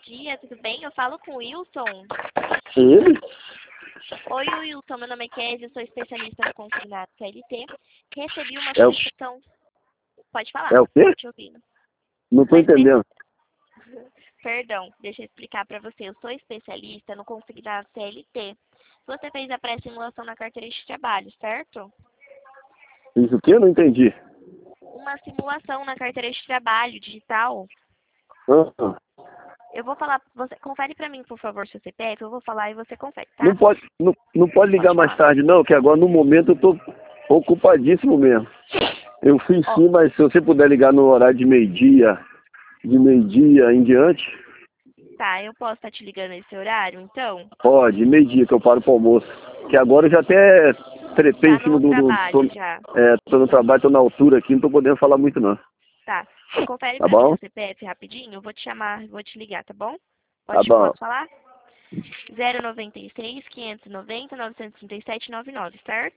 dia, tudo bem? Eu falo com o Wilson. Ele? Oi, Wilson, meu nome é Kézia, eu sou especialista no consignado CLT. Recebi uma É o, solicitação. Pode é falar, o quê? tô te ouvindo. Não tô Sou espe... entendendo. Perdão, deixa eu explicar para você. Eu sou especialista no consignado CLT. Você fez a pré-simulação na carteira de trabalho, certo? Isso o quê? Não entendi. Uma simulação na carteira de trabalho digital. Ah, Eu vou falar, você confere para mim, por favor, seu CPF. Eu vou falar e você confere, não tá? pode, não pode ligar Pode mais falar. tarde não, que agora no momento eu tô ocupadíssimo mesmo. Eu fiz Ó, sim, mas se você puder ligar no horário de meio-dia em diante, tá, eu posso estar te ligando nesse horário, então? pode, meio-dia que eu paro pro almoço. Que agora eu já até trepei Tá em cima no trabalho já. tô no trabalho, tô na altura aqui, não tô podendo falar muito não. Tá. Confere Tá pra mim bom? seu CPF rapidinho. Eu vou te chamar, vou te ligar, tá bom? Tá bom. Posso falar? 096 590 937 99, certo?